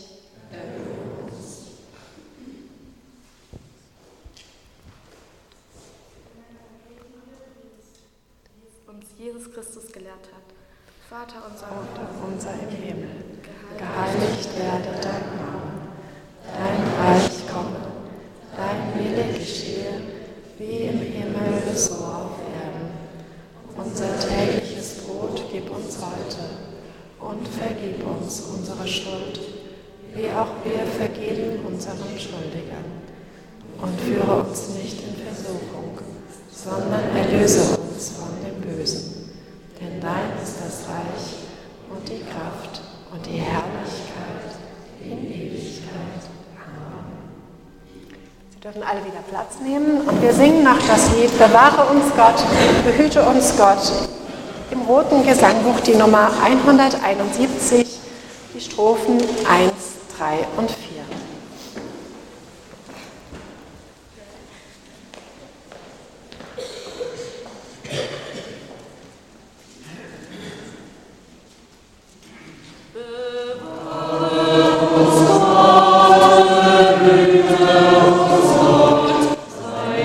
Speaker 2: Uns Jesus Christus gelehrt hat. Vater
Speaker 1: Unser im Himmel, geheiligt werde dein Name. Dein Reich komme, dein Wille geschehe, wie im Himmel, so auf Erden. Unser tägliches Brot gib uns heute und vergib uns unsere Schuld, wie auch wir vergeben unseren Schuldigern. Und führe uns nicht in Versuchung, sondern erlöse uns von dem Bösen. Denn dein ist das Reich und die Kraft und die Herrlichkeit in Ewigkeit. Sie dürfen alle wieder Platz nehmen und wir singen noch das Lied Bewahre uns Gott, behüte uns Gott. Im Roten Gesangbuch die Nummer 171, die Strophen 1, 3 und 4.
Speaker 4: Sei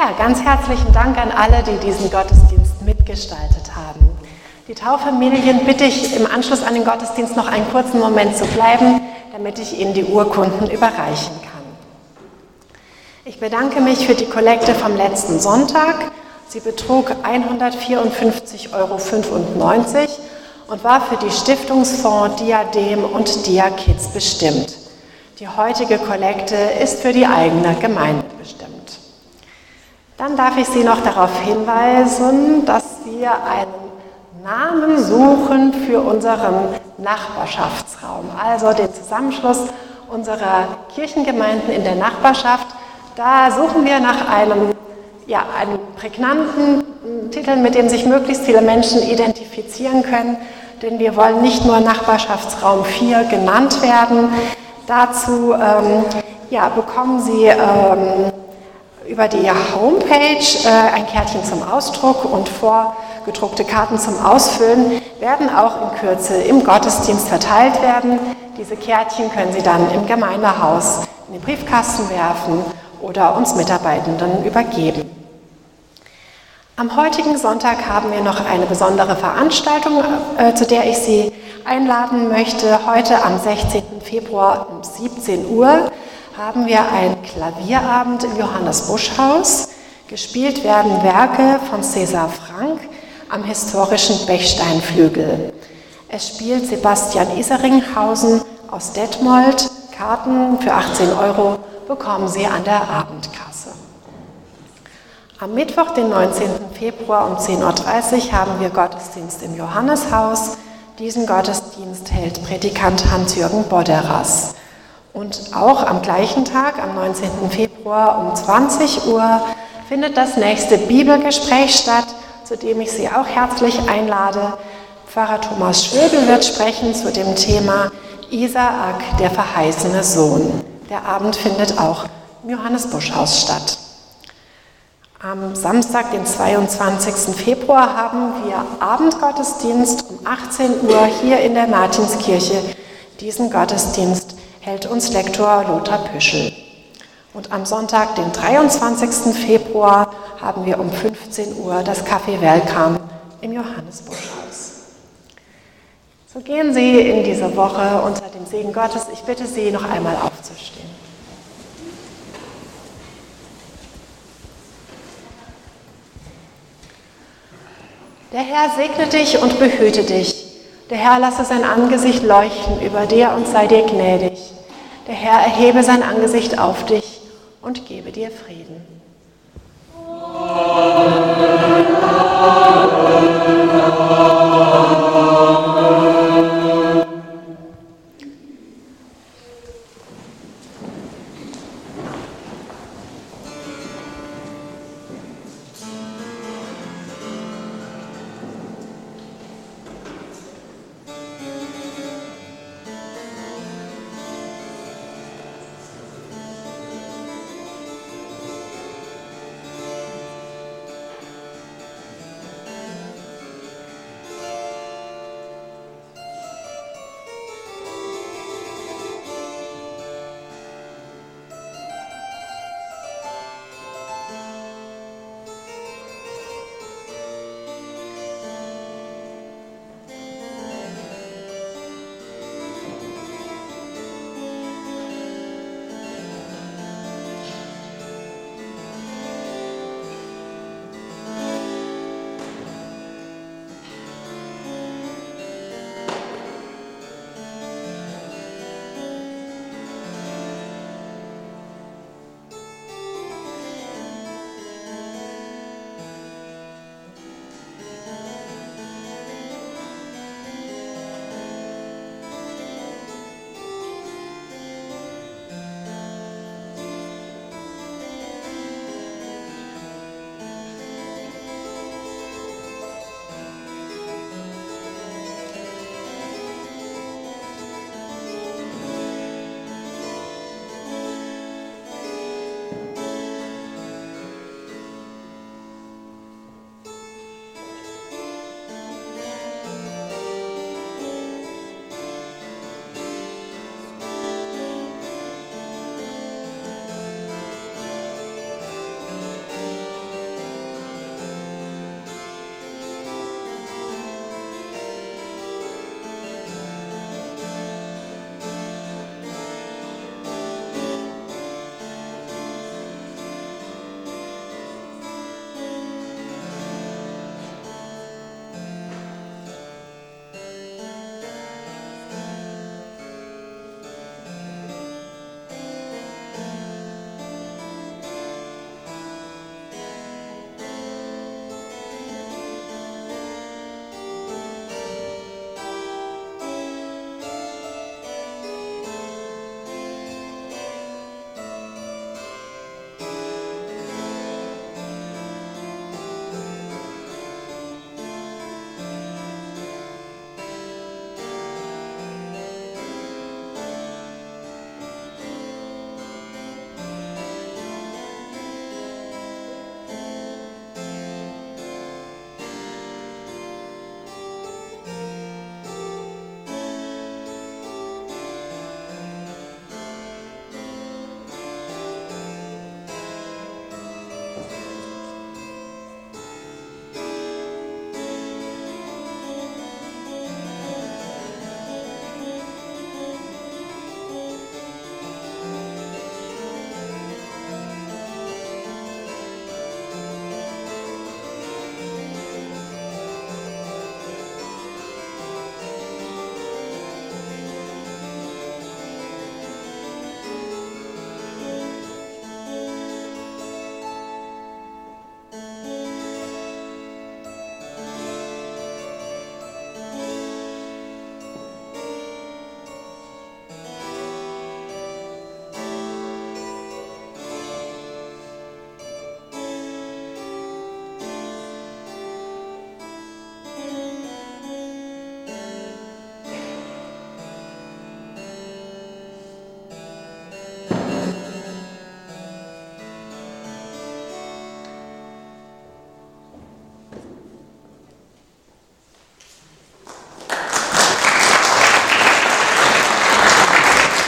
Speaker 1: Ja, ganz herzlichen Dank an alle, die diesen Gottesdienst mitgestaltet haben. Die Tauffamilien bitte ich im Anschluss an den Gottesdienst noch einen kurzen Moment zu bleiben, damit ich Ihnen die Urkunden überreichen kann. Ich bedanke mich für die Kollekte vom letzten Sonntag. Sie betrug 154,95 € und war für die Stiftungsfonds Diadem und Dia-Kids bestimmt. Die heutige Kollekte ist für die eigene Gemeinde bestimmt. Dann darf ich Sie noch darauf hinweisen, dass wir einen Namen suchen für unseren Nachbarschaftsraum, also den Zusammenschluss unserer Kirchengemeinden in der Nachbarschaft. Da suchen wir nach einem prägnanten Titel, mit dem sich möglichst viele Menschen identifizieren können, denn wir wollen nicht nur Nachbarschaftsraum 4 genannt werden. Dazu bekommen Sie über die Homepage ein Kärtchen zum Ausdruck und vorgedruckte Karten zum Ausfüllen werden auch in Kürze im Gottesdienst verteilt werden. Diese Kärtchen können Sie dann im Gemeindehaus in den Briefkasten werfen oder uns Mitarbeitenden übergeben. Am heutigen Sonntag haben wir noch eine besondere Veranstaltung, zu der ich Sie einladen möchte. Heute am 16. Februar um 17 Uhr haben wir einen Klavierabend im Johannes-Busch-Haus. Gespielt werden Werke von César Franck am historischen Bechsteinflügel. Es spielt Sebastian Iseringhausen aus Detmold. Karten für 18 € bekommen Sie an der Abendkasse. Am Mittwoch, den 19. Februar um 10:30 Uhr haben wir Gottesdienst im Johanneshaus. Diesen Gottesdienst hält Predikant Hans-Jürgen Bodderas. Und auch am gleichen Tag, am 19. Februar um 20 Uhr, findet das nächste Bibelgespräch statt, zu dem ich Sie auch herzlich einlade. Pfarrer Thomas Schwöbel wird sprechen zu dem Thema Isaak, der verheißene Sohn. Der Abend findet auch im Johannes-Busch-Haus statt. Am Samstag, den 22. Februar, haben wir Abendgottesdienst um 18 Uhr hier in der Martinskirche. Diesen Gottesdienst hält uns Lektor Lothar Püschel. Und am Sonntag, den 23. Februar, haben wir um 15 Uhr das Café Welcome im Johannes-Busch-Haus. So gehen Sie in diese Woche unter dem Segen Gottes. Ich bitte Sie, noch einmal aufzustehen. Der Herr segne dich und behüte dich. Der Herr lasse sein Angesicht leuchten über dir und sei dir gnädig. Der Herr erhebe sein Angesicht auf dich und gebe dir Frieden. Amen.